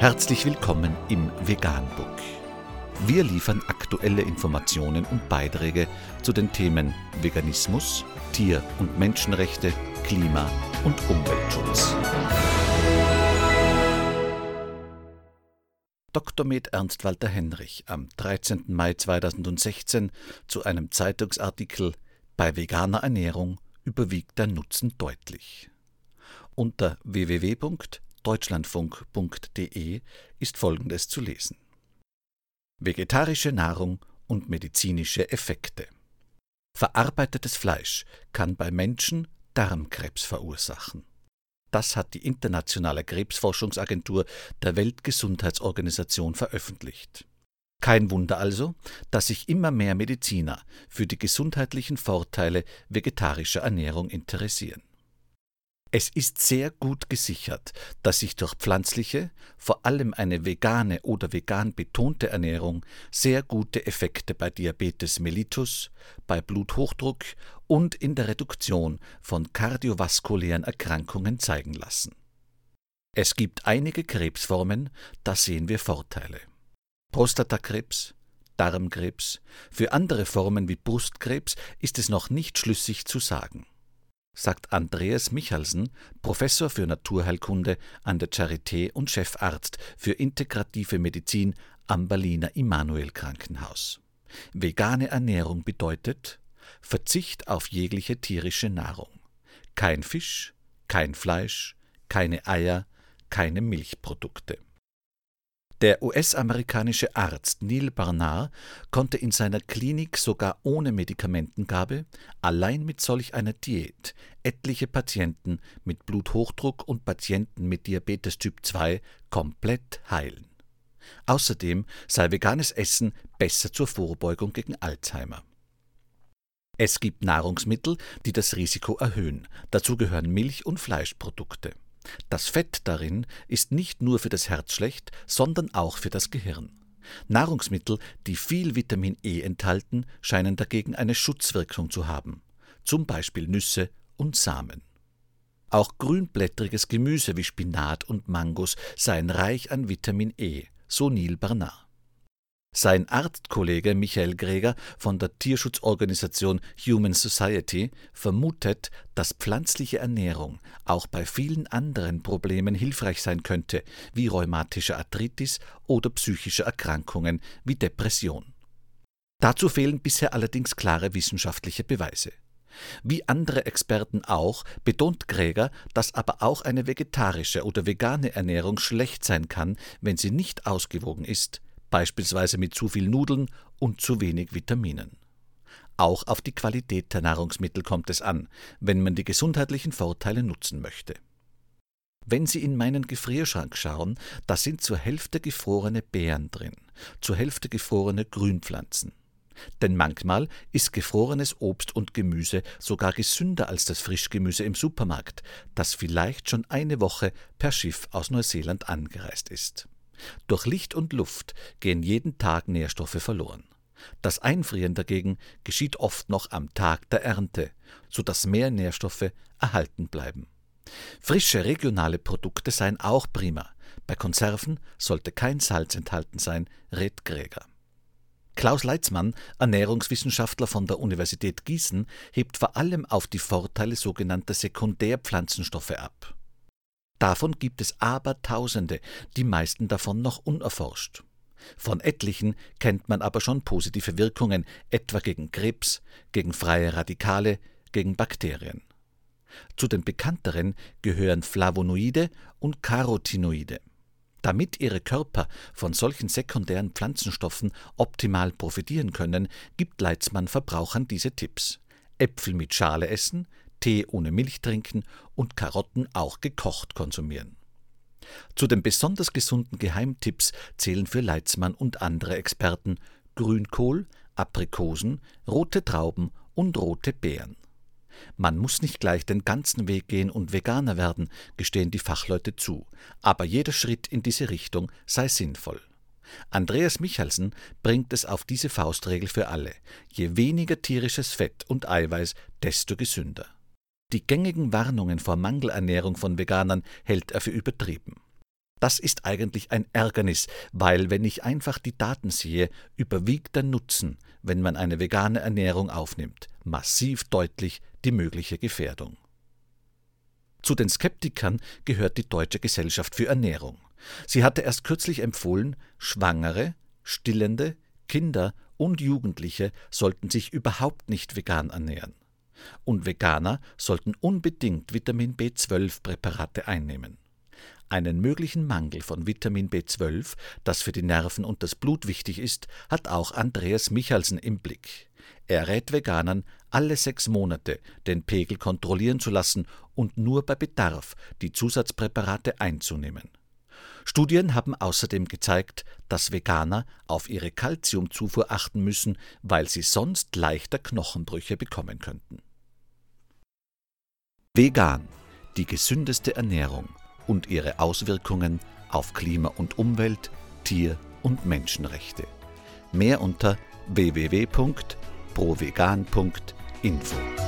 Herzlich willkommen im Veganbook. Wir liefern aktuelle Informationen und Beiträge zu den Themen Veganismus, Tier- und Menschenrechte, Klima- und Umweltschutz. Dr. med. Ernst Walter Henrich am 13. Mai 2016 zu einem Zeitungsartikel „Bei veganer Ernährung überwiegt der Nutzen deutlich". Unter www.deutschlandfunk.de ist Folgendes zu lesen: Vegetarische Nahrung und medizinische Effekte. Verarbeitetes Fleisch kann bei Menschen Darmkrebs verursachen. Das hat die Internationale Krebsforschungsagentur der Weltgesundheitsorganisation veröffentlicht. Kein Wunder also, dass sich immer mehr Mediziner für die gesundheitlichen Vorteile vegetarischer Ernährung interessieren. Es ist sehr gut gesichert, dass sich durch pflanzliche, vor allem eine vegane oder vegan betonte Ernährung sehr gute Effekte bei Diabetes mellitus, bei Bluthochdruck und in der Reduktion von kardiovaskulären Erkrankungen zeigen lassen. Es gibt einige Krebsformen, da sehen wir Vorteile. Prostatakrebs, Darmkrebs, für andere Formen wie Brustkrebs ist es noch nicht schlüssig zu sagen, sagt Andreas Michalsen, Professor für Naturheilkunde an der Charité und Chefarzt für integrative Medizin am Berliner Immanuel-Krankenhaus. Vegane Ernährung bedeutet Verzicht auf jegliche tierische Nahrung. Kein Fisch, kein Fleisch, keine Eier, keine Milchprodukte. Der US-amerikanische Arzt Neal Barnard konnte in seiner Klinik sogar ohne Medikamentengabe, allein mit solch einer Diät, etliche Patienten mit Bluthochdruck und Patienten mit Diabetes Typ 2 komplett heilen. Außerdem sei veganes Essen besser zur Vorbeugung gegen Alzheimer. Es gibt Nahrungsmittel, die das Risiko erhöhen. Dazu gehören Milch- und Fleischprodukte. Das Fett darin ist nicht nur für das Herz schlecht, sondern auch für das Gehirn. Nahrungsmittel, die viel Vitamin E enthalten, scheinen dagegen eine Schutzwirkung zu haben, zum Beispiel Nüsse und Samen. Auch grünblättriges Gemüse wie Spinat und Mangos seien reich an Vitamin E, so Neal Barnard. Sein Arztkollege Michael Greger von der Tierschutzorganisation Human Society vermutet, dass pflanzliche Ernährung auch bei vielen anderen Problemen hilfreich sein könnte, wie rheumatische Arthritis oder psychische Erkrankungen wie Depression. Dazu fehlen bisher allerdings klare wissenschaftliche Beweise. Wie andere Experten auch, betont Greger, dass aber auch eine vegetarische oder vegane Ernährung schlecht sein kann, wenn sie nicht ausgewogen ist, beispielsweise mit zu viel Nudeln und zu wenig Vitaminen. Auch auf die Qualität der Nahrungsmittel kommt es an, wenn man die gesundheitlichen Vorteile nutzen möchte. Wenn Sie in meinen Gefrierschrank schauen, da sind zur Hälfte gefrorene Beeren drin, zur Hälfte gefrorene Grünpflanzen. Denn manchmal ist gefrorenes Obst und Gemüse sogar gesünder als das Frischgemüse im Supermarkt, das vielleicht schon eine Woche per Schiff aus Neuseeland angereist ist. Durch Licht und Luft gehen jeden Tag Nährstoffe verloren. Das Einfrieren dagegen geschieht oft noch am Tag der Ernte, sodass mehr Nährstoffe erhalten bleiben. Frische regionale Produkte seien auch prima. Bei Konserven sollte kein Salz enthalten sein, rät Greger. Klaus Leitzmann, Ernährungswissenschaftler von der Universität Gießen, hebt vor allem auf die Vorteile sogenannter Sekundärpflanzenstoffe ab. Davon gibt es Abertausende, die meisten davon noch unerforscht. Von etlichen kennt man aber schon positive Wirkungen, etwa gegen Krebs, gegen freie Radikale, gegen Bakterien. Zu den bekannteren gehören Flavonoide und Carotinoide. Damit ihre Körper von solchen sekundären Pflanzenstoffen optimal profitieren können, gibt Leitzmann Verbrauchern diese Tipps: Äpfel mit Schale essen, Tee ohne Milch trinken und Karotten auch gekocht konsumieren. Zu den besonders gesunden Geheimtipps zählen für Leitzmann und andere Experten Grünkohl, Aprikosen, rote Trauben und rote Beeren. Man muss nicht gleich den ganzen Weg gehen und Veganer werden, gestehen die Fachleute zu, aber jeder Schritt in diese Richtung sei sinnvoll. Andreas Michalsen bringt es auf diese Faustregel für alle: Je weniger tierisches Fett und Eiweiß, desto gesünder. Die gängigen Warnungen vor Mangelernährung von Veganern hält er für übertrieben. Das ist eigentlich ein Ärgernis, weil, wenn ich einfach die Daten sehe, überwiegt der Nutzen, wenn man eine vegane Ernährung aufnimmt, massiv deutlich die mögliche Gefährdung. Zu den Skeptikern gehört die Deutsche Gesellschaft für Ernährung. Sie hatte erst kürzlich empfohlen, Schwangere, Stillende, Kinder und Jugendliche sollten sich überhaupt nicht vegan ernähren. Und Veganer sollten unbedingt Vitamin B12-Präparate einnehmen. Einen möglichen Mangel von Vitamin B12, das für die Nerven und das Blut wichtig ist, hat auch Andreas Michalsen im Blick. Er rät Veganern, alle 6 Monate den Pegel kontrollieren zu lassen und nur bei Bedarf die Zusatzpräparate einzunehmen. Studien haben außerdem gezeigt, dass Veganer auf ihre Kalziumzufuhr achten müssen, weil sie sonst leichter Knochenbrüche bekommen könnten. Vegan, die gesündeste Ernährung und ihre Auswirkungen auf Klima und Umwelt, Tier- und Menschenrechte. Mehr unter www.provegan.info.